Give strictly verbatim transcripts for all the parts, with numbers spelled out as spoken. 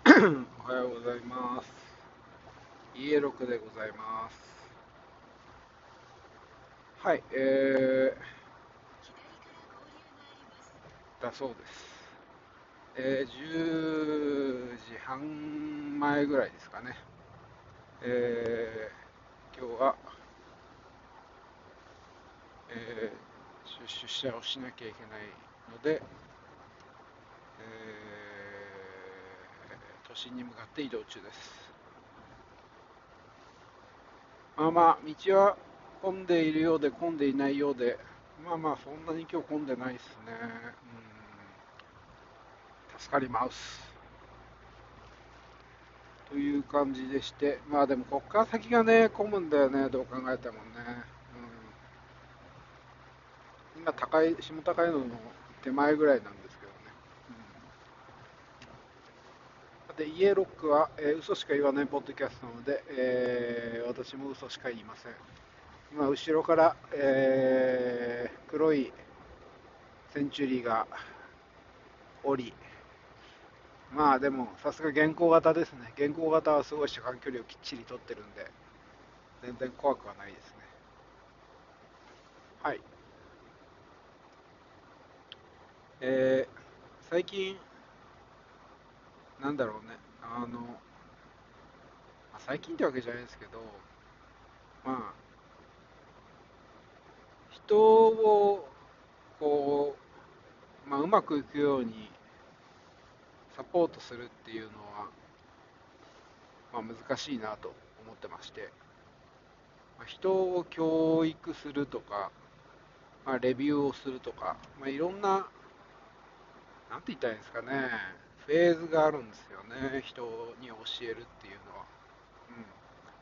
おはようございます。イーエーろく でございます。はい、えー、だそうです。えー、じゅうじはん前ぐらいですかね。えー、今日は、えー、出社をしなきゃいけないので、えー、都心に向かって移動中です。まあまあ、道は混んでいるようで混んでいないようで、まあまあ、そんなに今日混んでないですね。うん、助かります。という感じでして、まあでもこっから先がね、混むんだよね、どう考えてもね。うん、今高い、下高いのの手前ぐらいなんですけどね。うん、で、イエロックは、えー嘘しか言わないポッドキャストなので、えー私も嘘しか言いません。今、後ろから、えー黒いセンチュリーが降り、まあでも、さすが現行型ですね。現行型はすごい車間距離をきっちり取ってるんで、全然怖くはないですね。はい。えー最近、なんだろうね、あの、最近ってわけじゃないですけど、まあ、人を、こう、まあ、うまくいくようにサポートするっていうのは、まあ、難しいなと思ってまして、まあ、人を教育するとか、まあ、レビューをするとか、まあ、いろんな、なんて言ったらいいんですかね、フェーズがあるんですよね、人に教えるっていうのは。うん、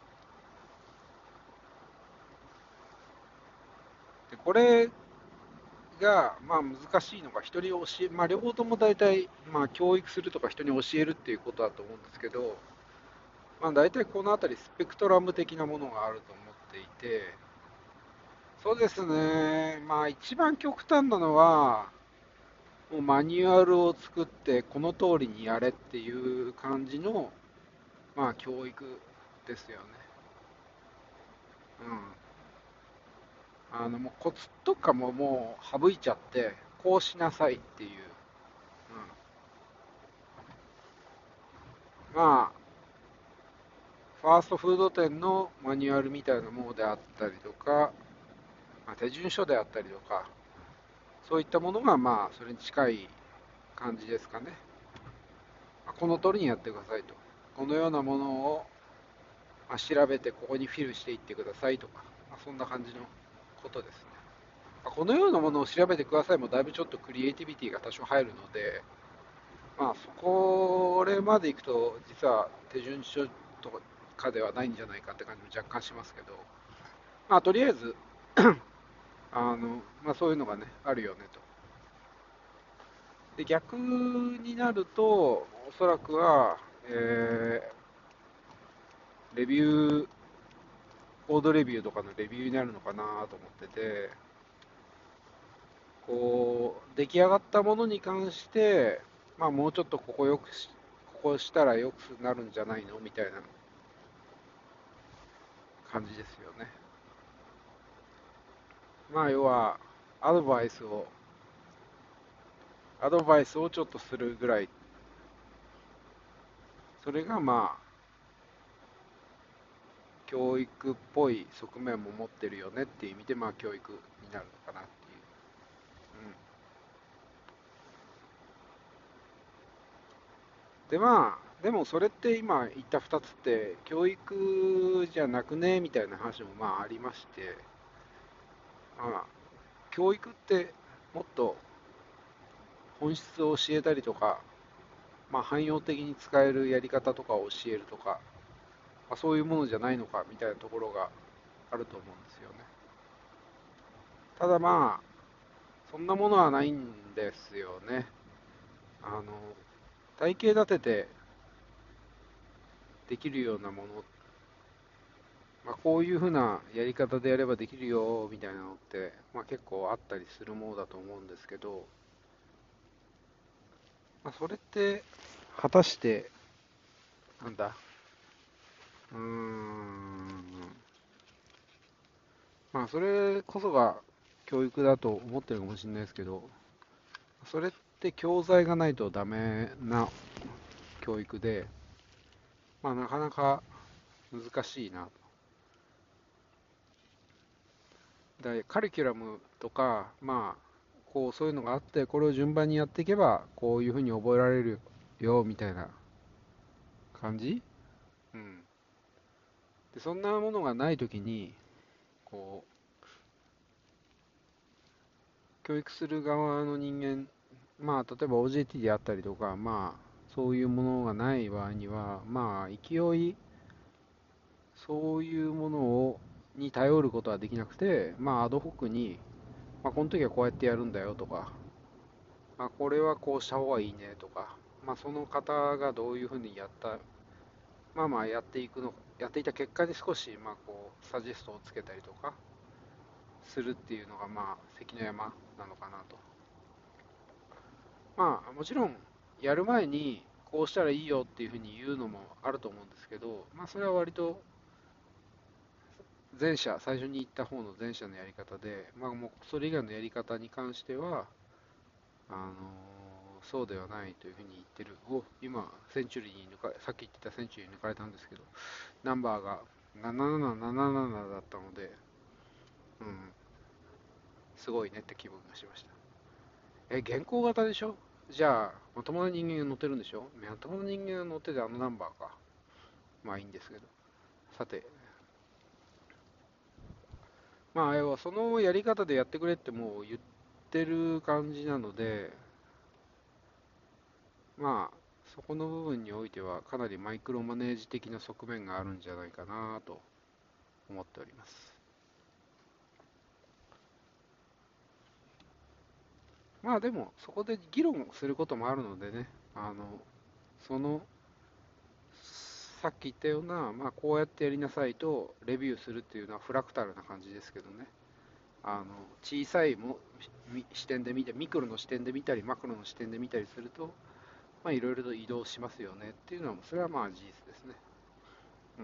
でこれが、まあ、難しいのが人に教え、まあ、両方とも大体、まあ、教育するとか人に教えるっていうことだと思うんですけど、まあ、大体この辺りスペクトラム的なものがあると思っていて、そうですね、まあ、一番極端なのは、もうマニュアルを作ってこの通りにやれっていう感じの、まあ、教育ですよね。うん。あのもうコツとかももう省いちゃって、こうしなさいっていう。うん、まあ、ファーストフード店のマニュアルみたいなものであったりとか、まあ、手順書であったりとか、そういったものがまあそれに近い感じですかね。まあこの通りにやってくださいと。このようなものをまあ調べてここにフィルしていってくださいとか、まあ、そんな感じのことですね。まあこのようなものを調べてくださいもだいぶちょっとクリエイティビティが多少入るので、まあそこまでいくと実は手順書とかではないんじゃないかって感じも若干しますけど、まあとりあえずあの、まあ、そういうのがね、あるよねと。で、逆になると、おそらくは、えーレビュー、コードレビューとかのレビューになるのかなと思ってて、こう、出来上がったものに関して、まあ、もうちょっとここよくし、ここしたらよくなるんじゃないのみたいな感じですよね。まあ、要は、アドバイスを、アドバイスをちょっとするぐらい、それがまあ、教育っぽい側面も持ってるよねっていう意味で、まあ、教育になるのかなっていう。うん、で、まあ、でもそれって今言ったふたつって、教育じゃなくねみたいな話もまあありまして、まあ、教育ってもっと本質を教えたりとか、まあ、汎用的に使えるやり方とかを教えるとか、まあ、そういうものじゃないのかみたいなところがあると思うんですよね。ただまあ、そんなものはないんですよね。あの、体系立ててできるようなもの、まあ、こういうふうなやり方でやればできるよみたいなのって、まあ、結構あったりするものだと思うんですけど、まあ、それって果たしてなんだ。うーん。まあ、それこそが教育だと思ってるかもしれないですけど、それって教材がないとダメな教育で、まあ、なかなか難しいな。だからカリキュラムとか、まあ、こうそういうのがあって、これを順番にやっていけば、こういうふうに覚えられるよみたいな感じ、うん、でそんなものがないときに、こう教育する側の人間、まあ、例えば オージェーティー であったりとか、まあ、そういうものがない場合には、まあ、勢い、そういうものをに頼ることはできなくて、まあ、アドホックに、まあ、この時はこうやってやるんだよとか、まあ、これはこうした方がいいねとか、まあ、その方がどういうふうにやった、まあまあやっていくの、やっていた結果に少し、まあこう、サジェストをつけたりとかするっていうのが、まあ、関の山なのかなと。まあ、もちろん、やる前に、こうしたらいいよっていうふうに言うのもあると思うんですけど、まあ、それは割と前者、最初に言った方の前者のやり方で、まあ、もうそれ以外のやり方に関しては、あのーそうではないというふうに言ってる。お、今、センチュリーに抜かれ、さっき言ってたセンチュリーに抜かれたんですけど、ナンバーがななななななななだったので、うん、すごいねって気分がしました。え、現行型でしょ？じゃあ、まともな人間が乗ってるんでしょ？まともな人間が乗っててあのナンバーか。まあいいんですけど。さて、まあ、要はそのやり方でやってくれってもう言ってる感じなので、まあ、そこの部分においてはかなりマイクロマネージ的な側面があるんじゃないかなと思っております。まあでも、そこで議論することもあるのでね、あの、その、さっき言ったような、まあこうやってやりなさいとレビューするっていうのはフラクタルな感じですけどね。あの、小さいも視点で見て、ミクロの視点で見たり、マクロの視点で見たりすると、まあいろいろと移動しますよねっていうのは、それはまあ事実ですね。うん。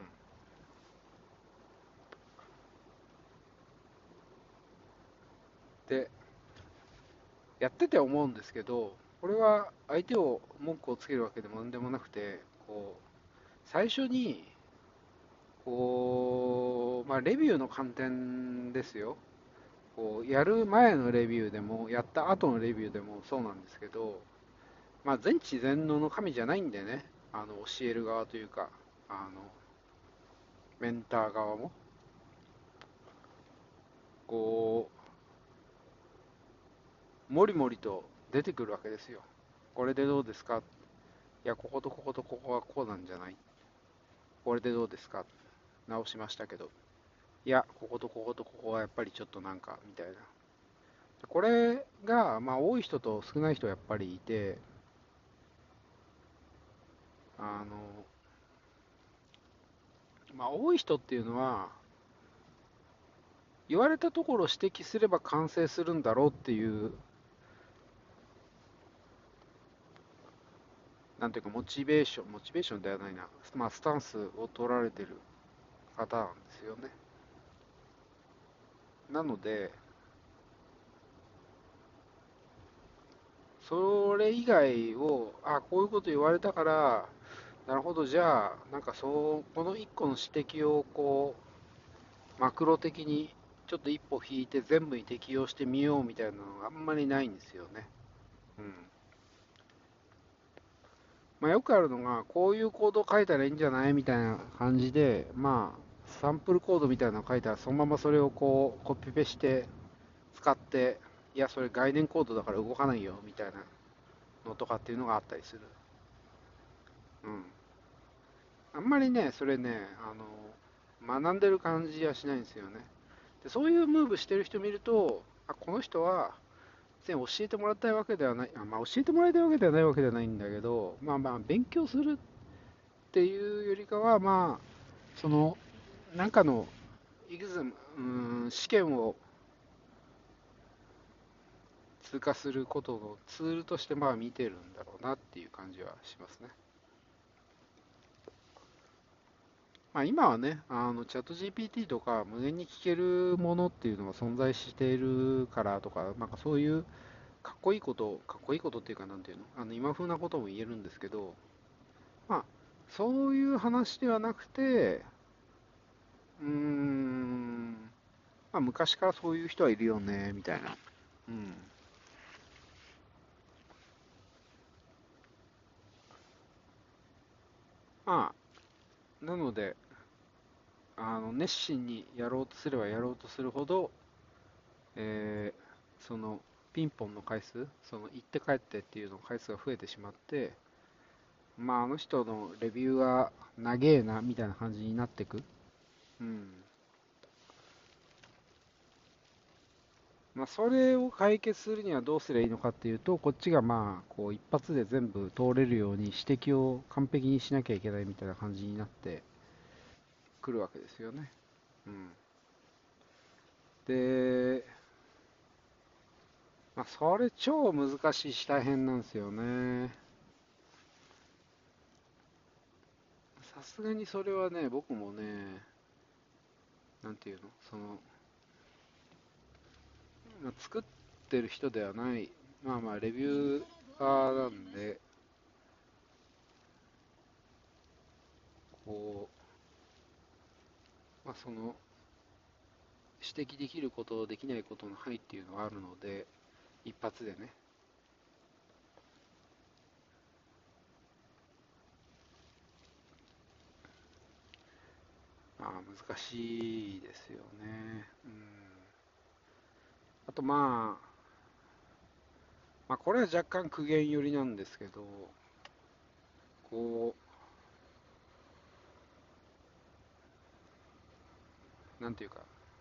で、やってて思うんですけど、これは相手を文句をつけるわけでもなんでもなくて、こう、最初に、こう、まあ、レビューの観点ですよ。こう、やる前のレビューでも、やった後のレビューでもそうなんですけど、まあ、全知全能の神じゃないんでね、あの、教える側というか、あの、メンター側も、こう、もりもりと出てくるわけですよ。これでどうですか？いや、こことこことここはこうなんじゃない？これでどうですか？直しましたけど。いや、こことこことここはやっぱりちょっとなんか、みたいな。これが、まあ、多い人と少ない人やっぱりいて、あの、まあ、多い人っていうのは、言われたところを指摘すれば完成するんだろうっていう、なんていうか、モチベーション、モチベーションではないな、まあ、スタンスを取られてる方なんですよね。なので、それ以外を、あ、こういうこと言われたから、なるほど、じゃあ、なんかそう、この一個の指摘をこう、マクロ的にちょっと一歩引いて全部に適用してみようみたいなのがあんまりないんですよね。うん。まあ、よくあるのが、こういうコード書いたらいいんじゃないみたいな感じで、まあ、サンプルコードみたいなの書いたら、そのままそれをこう、コピペして使って、いや、それ概念コードだから動かないよみたいなのとかっていうのがあったりする。うん。あんまりね、それね、あの、学んでる感じはしないんですよね。で、そういうムーブしてる人見ると、あ、この人は、別に教えてもらいたいわけではない、あ、まあ、教えてもらいたいわけではないわけではないんだけど、まあまあ、勉強するっていうよりかは、まあ、その、なんかの、イグザム、うん、試験を通過することのツールとして、まあ、見てるんだろうなっていう感じはしますね。 まあ、今はね、あのチャット ジーピーティー とか無限に聞けるものっていうのが存在しているからとか、なんかそういうかっこいいこと、かっこいいことっていうか、なんていうの、あの今風なことも言えるんですけど、まあ、そういう話ではなくて、うーん、まあ、昔からそういう人はいるよね、みたいな。うん。まあ、なので、あの熱心にやろうとすればやろうとするほど、えーそのピンポンの回数、その行って帰ってっていうの回数が増えてしまって、まあ、あの人のレビューは長えなみたいな感じになっていく。うん。まあ、それを解決するにはどうすればいいのかっていうと、こっちがまあ、こう一発で全部通れるように指摘を完璧にしなきゃいけないみたいな感じになってくるわけですよね。うん。で、まあ、それ超難しいし大変なんですよね。さすがにそれはね、僕もね、なんていうの、その、まあ、作ってる人ではない、まあまあ、レビューアーなんで、こう、まあ、その、指摘できること、できないことの範囲っていうのはあるので、一発でね、まあ、難しいですよね。うん。あと、まあ、まあ、これは若干苦言寄りなんですけど、こう、なんていうか、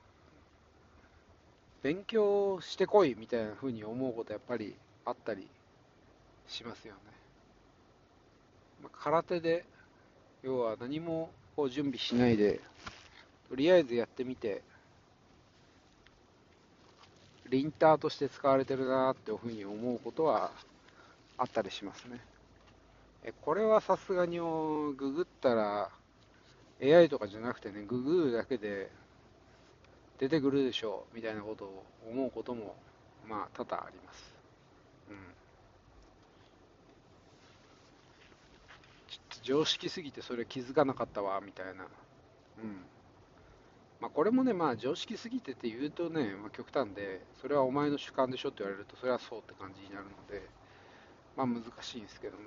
勉強してこいみたいな風に思うことやっぱりあったりしますよね。まあ、空手で、要は何もこう準備しないで、とりあえずやってみて、リンターとして使われてるなっていう風に思うことはあったりしますね。え、これはさすがにググったら エーアイ とかじゃなくてね、ググるだけで出てくるでしょうみたいなことを思うこともまあ多々あります。うん。ちょっと常識すぎてそれ気づかなかったわみたいな。うん。まあこれもね、まあ常識すぎてって言うとね、まあ、極端で、それはお前の主観でしょって言われると、それはそうって感じになるので、まあ難しいんですけどね。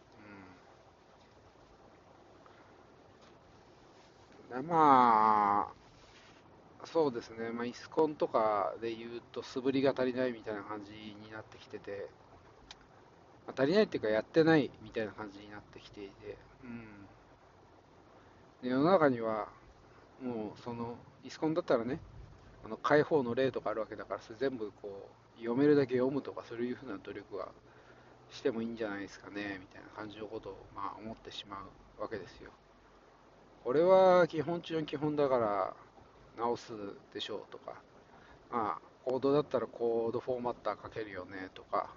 うん。まあ、そうですね、まあ、イスコンとかで言うと、素振りが足りないみたいな感じになってきてて、まあ、足りないっていうか、やってないみたいな感じになってきていて、うん、で世の中には、もう、その、イスコンだったらね、あの解放の例とかあるわけだから、それ全部こう読めるだけ読むとか、そういうふうな努力はしてもいいんじゃないですかね、みたいな感じのことを、まあ、思ってしまうわけですよ。これは基本中の基本だから直すでしょうとか、まあ、コードだったらコードフォーマッターかけるよねとか、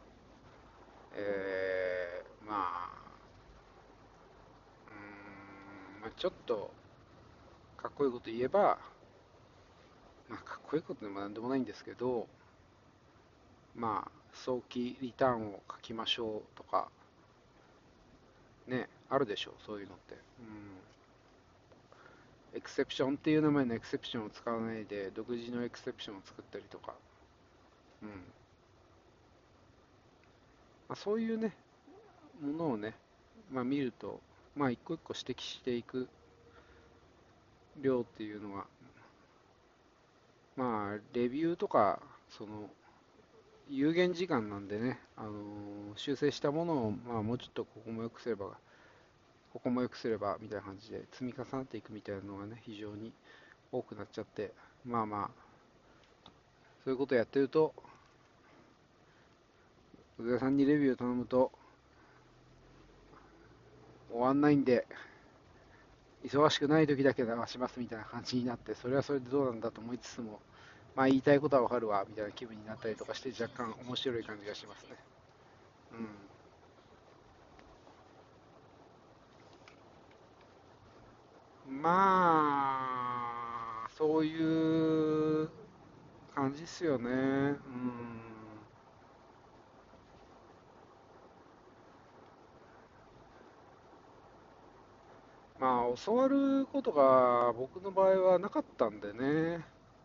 えー、まあ、うーん、まあ、ちょっとかっこいいこと言えば、まあ、かっこいいことでもなんでもないんですけど、まあ、早期リターンを書きましょうとか、ね、あるでしょう、そういうのって。うん。エクセプションっていう名前のエクセプションを使わないで、独自のエクセプションを作ったりとか、うん。まあ、そういうね、ものをね、まあ、見ると、まあ、一個一個指摘していく量っていうのは、まあ、レビューとか、その、有限時間なんでね、あのー修正したものを、まあ、もうちょっとここも良くすれば、ここも良くすれば、みたいな感じで積み重なっていくみたいなのがね、非常に多くなっちゃって、まあまあ、そういうことやってると、宇田さんにレビューを頼むと、終わんないんで、忙しくない時だけ流しますみたいな感じになって、それはそれでどうなんだと思いつつも、まあ言いたいことはわかるわ、みたいな気分になったりとかして、若干面白い感じがしますね。うまあ、そういう感じっすよね。うん。まあ、教わることが僕の場合はなかったんでね。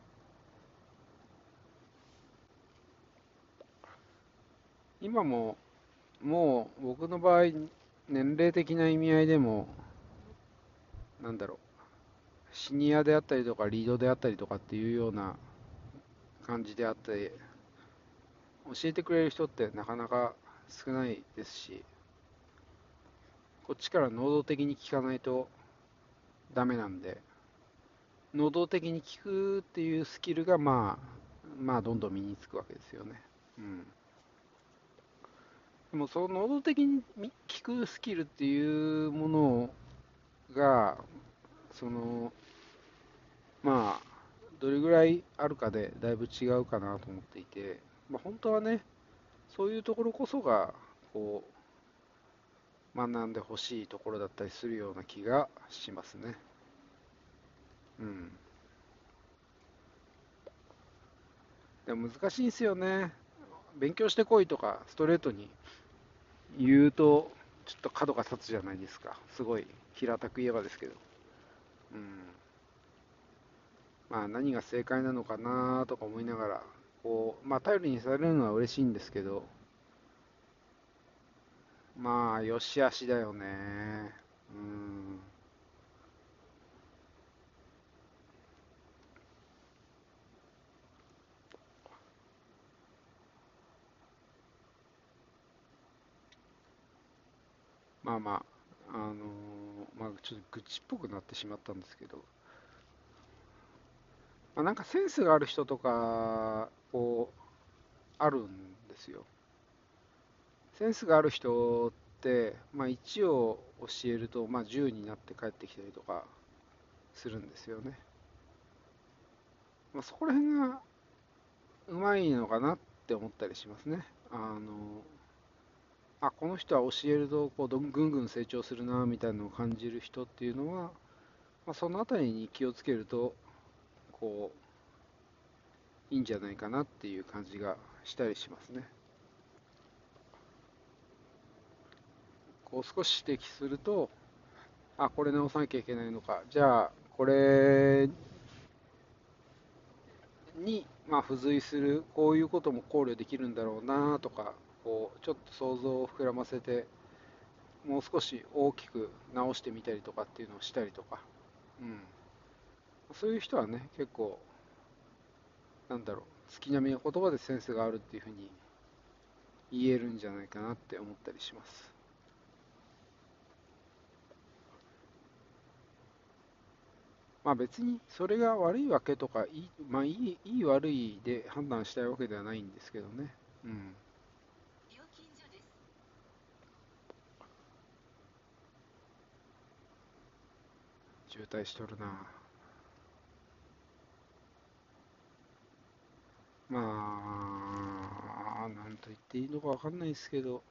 今も、もう僕の場合、年齢的な意味合いでも、なんだろう、シニアであったりとか、リードであったりとかっていうような感じであって、教えてくれる人ってなかなか少ないですし、こっちから能動的に聞かないとダメなんで、能動的に聞くっていうスキルが、まあ、まあ、どんどん身につくわけですよね。うん。でも、その能動的に聞くスキルっていうものが、その、まあ、どれぐらいあるかでだいぶ違うかなと思っていて、まあ、本当はね、そういうところこそが、こう、学んでほしいところだったりするような気がしますね。うん。でも難しいんですよね。勉強してこいとか、ストレートに言うと、ちょっと角が立つじゃないですか。すごい平たく言えばですけど。うん。まあ何が正解なのかなとか思いながら、こう、まあ頼りにされるのは嬉しいんですけど、まあ、よしあしだよね。うん。まあまあ、あのーまあちょっと愚痴っぽくなってしまったんですけど、まあ、なんかセンスがある人とか、こう、あるんですよ。センスがある人って、まあいちを教えると、まあじゅうになって帰ってきたりとかするんですよね。まあそこら辺がうまいのかなって思ったりしますね。あの、あ、この人は教えるとこうどんぐんぐん成長するなみたいなのを感じる人っていうのは、まあ、そのあたりに気をつけるとこういいんじゃないかなっていう感じがしたりしますね。こう少し指摘すると、あ、これ直さなきゃいけないのか、じゃあこれにまあ付随するこういうことも考慮できるんだろうなとか、こうちょっと想像を膨らませてもう少し大きく直してみたりとかっていうのをしたりとか、うん、そういう人はね結構なんだろう、月並みの言葉でセンスがあるっていうふうに言えるんじゃないかなって思ったりします。まあ別にそれが悪いわけとかいい、まあいい、いい悪いで判断したいわけではないんですけどね。うん。渋滞しとるな。まあ、なんと言っていいのかわかんないですけど、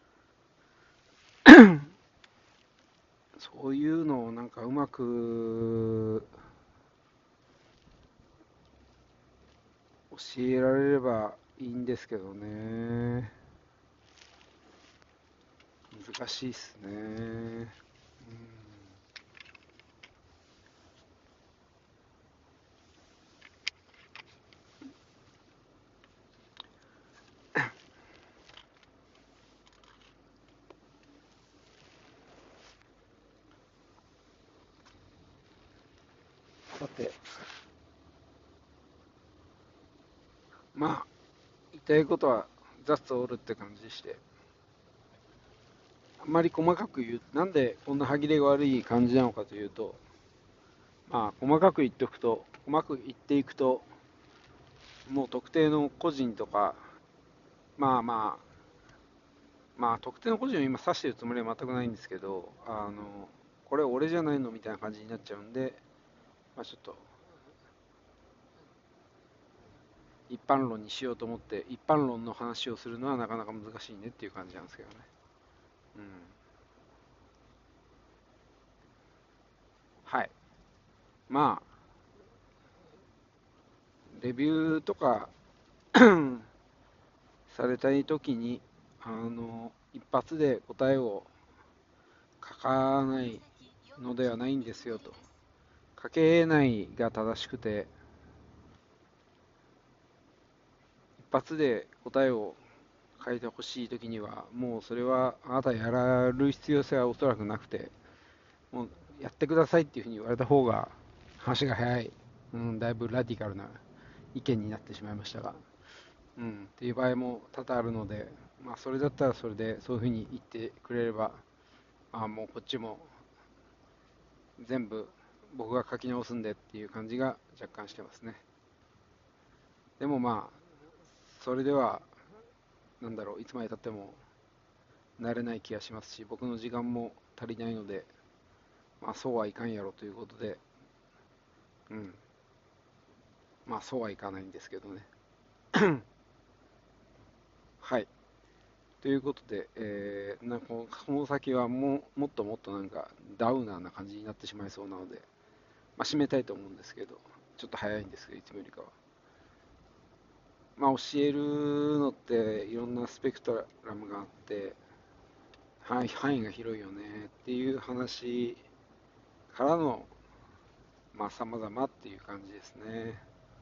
そういうのをなんかうまく教えられればいいんですけどね。難しいっすね。うん。さて、まあ、言いたいことはザッツオールって感じでして、あんまり細かく言う、なんでこんな歯切れが悪い感じなのかというと、まあ、細かく言っておくと、細かく言っていくと、もう特定の個人とか、まあまあ、まあ、特定の個人を今指してるつもりは全くないんですけど、あの、これ俺じゃないのみたいな感じになっちゃうんで、まあ、ちょっと一般論にしようと思って、一般論の話をするのはなかなか難しいねっていう感じなんですけどね。うん。はい。 まあ、レビューとかされたいときに、あの、一発で答えを書かないのではないんですよと。書けないが正しくて、一発で答えを書いてほしいときには、もうそれはあなたやらる必要性はおそらくなくて、もうやってくださいっていうふうに言われた方が話が早い、うん、だいぶラディカルな意見になってしまいましたが、うん、っていう場合も多々あるので、まあ、それだったらそれでそういうふうに言ってくれれば、あもうこっちも全部僕が書き直すんでっていう感じが若干してますね。でもまあ、それでは、なんだろう、いつまでたっても慣れない気がしますし、僕の時間も足りないので、まあそうはいかんやろということで、うん、まあそうはいかないんですけどね。はい。ということで、えー、なんかこの先はもうもっともっとなんかダウナーな感じになってしまいそうなので、まあ、締めたいと思うんですけど、ちょっと早いんですけど、いつもよりかは。まあ、教えるのっていろんなスペクトラムがあって、範囲範囲が広いよねっていう話からの、まあ、様々っていう感じですね。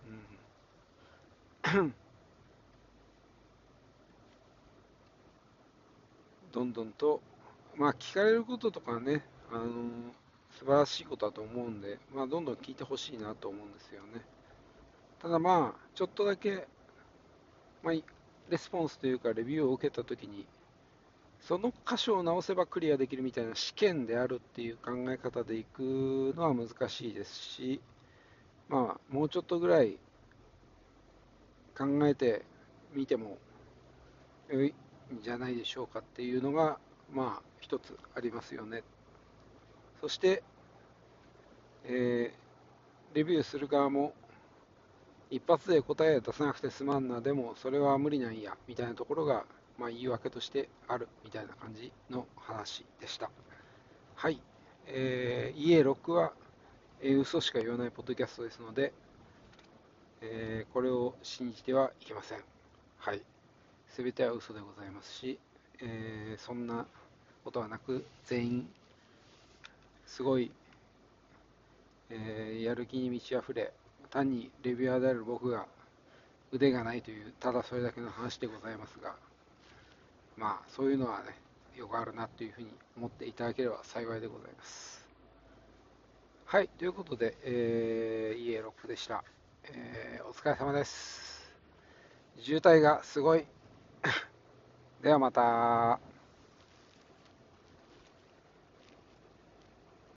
うん、どんどんと、まあ、聞かれることとかね、あの素晴らしいことだと思うんで、まあ、どんどん聞いてほしいなと思うんですよね。ただまあ、ちょっとだけ、まあ、レスポンスというか、レビューを受けたときに、その箇所を直せばクリアできるみたいな試験であるっていう考え方でいくのは難しいですし、まあ、もうちょっとぐらい考えてみても良いんじゃないでしょうかっていうのが、まあ、一つありますよね。そして、えーレビューする側も一発で答え出さなくてすまんな、でもそれは無理なんや、みたいなところが、まあ、言い訳としてあるみたいな感じの話でした。はい。えー、イーエーろく は、えー嘘しか言わないポッドキャストですので、えーこれを信じてはいけません。はい。すべては嘘でございますし、えーそんなことはなく、全員、すごい、えーやる気に満ち溢れ、単にレビュアーである僕が腕がないという、ただそれだけの話でございますが、まあ、そういうのはね、よくあるなというふうに思っていただければ幸いでございます。はい、ということで、えー、イーエーろく でした。えーお疲れ様です。渋滞がすごい。ではまた。